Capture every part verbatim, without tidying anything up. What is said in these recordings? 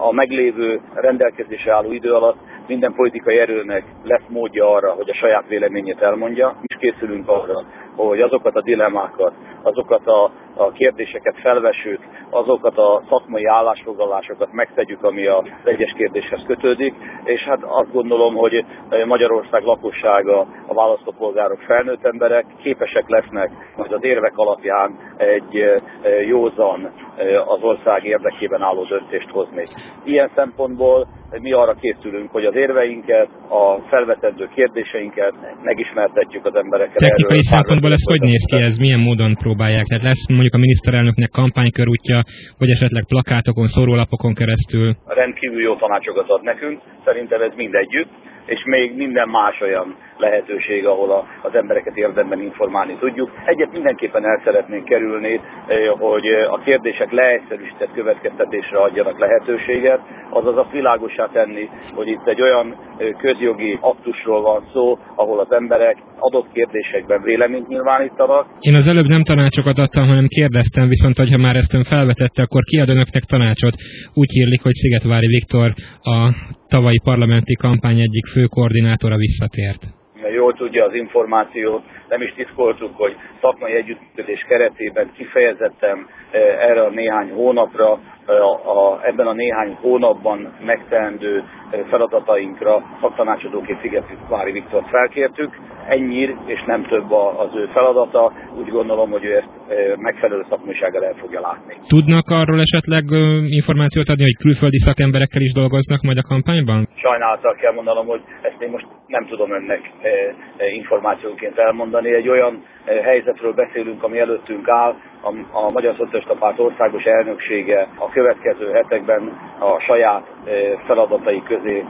a meglévő rendelkezésre álló idő alatt minden politikai erőnek lesz módja arra, hogy a saját véleményét elmondja. Mi is készülünk arra, hogy azokat a dilemmákat, azokat a, a kérdéseket felvessük, azokat a szakmai állásfoglalásokat megtegyük, ami az egyes kérdéshez kötődik, és hát azt gondolom, hogy Magyarország lakossága, a választópolgárok, felnőtt emberek képesek lesznek majd az érvek alapján egy józan, az ország érdekében álló döntést hozni. Ilyen szempontból mi arra készülünk, hogy az érveinket, a felvetendő kérdéseinket megismertetjük az emberekkel. Technikai erről szempontból ez hogy néz ki, ez milyen módon próbálják? Tehát lesz mondjuk a miniszterelnöknek kampánykörútja, vagy esetleg plakátokon, szórólapokon keresztül? Rendkívül jó tanácsokat ad nekünk, szerintem ez mindegyütt, és még minden más olyan lehetőség, ahol a, az embereket érdemben informálni tudjuk. Egyet mindenképpen el szeretnénk kerülni, hogy a kérdések leegyszerűsített következtetésre adjanak lehetőséget, azaz azt világossá tenni, hogy itt egy olyan közjogi aktusról van szó, ahol az emberek adott kérdésekben véleményt nyilvánítanak. Én az előbb nem tanácsokat adtam, hanem kérdeztem, viszont ha már ezt ön felvetette, akkor ki ad önöknek tanácsot? Úgy hírlik, hogy Szigetvári Viktor, a tavalyi parlamenti kampány egyik fő koordinátora visszatért. Jól tudja az információt, nem is titkoltuk, hogy szakmai együttműködés keretében kifejezetten erre a néhány hónapra, a, a, ebben a néhány hónapban megteendő feladatainkra szaktanácsadóként Szigetvári Viktort felkértük. Ennyi, és nem több az ő feladata. Úgy gondolom, hogy ő ezt megfelelő szakmaisággal el fogja látni. Tudnak arról esetleg információt adni, hogy külföldi szakemberekkel is dolgoznak majd a kampányban? Sajnálattal kell mondanom, hogy ezt én most nem tudom önnek információként elmondani. Egy olyan helyzetről beszélünk, ami előttünk áll. A, a Magyar Szocialista Párt országos elnöksége a következő hetekben a saját feladatai közé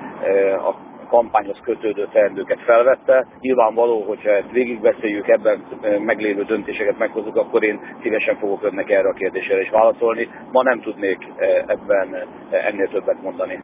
a kampányhoz kötődő teendőket felvette. Nyilvánvaló, hogyha ezt végigbeszéljük, ebben meglévő döntéseket meghozunk, akkor én szívesen fogok önnek erre a kérdésre is válaszolni. Ma nem tudnék ebben ennél többet mondani.